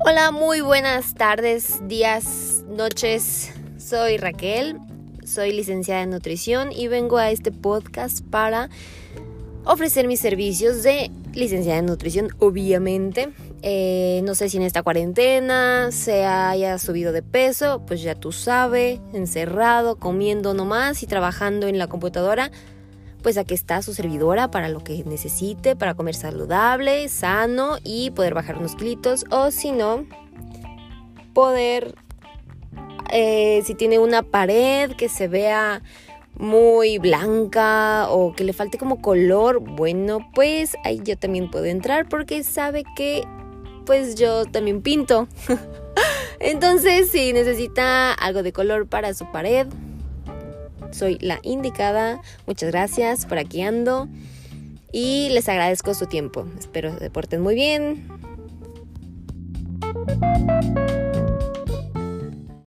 Hola, muy buenas tardes, días, noches. Soy Raquel, soy licenciada en nutrición y vengo a este podcast para ofrecer mis servicios de licenciada en nutrición, obviamente. No sé si en esta cuarentena se haya subido de peso, pues ya tú sabes, encerrado, comiendo nomás y trabajando en la computadora. Pues aquí está su servidora para lo que necesite, para comer saludable, sano y poder bajar unos kilitos. O si no, poder, si tiene una pared que se vea muy blanca o que le falte como color, bueno, pues ahí yo también puedo entrar porque sabe que pues yo también pinto. Entonces, si necesita algo de color para su pared, soy la indicada. Muchas gracias, por aquí ando y les agradezco su tiempo. Espero se porten muy bien.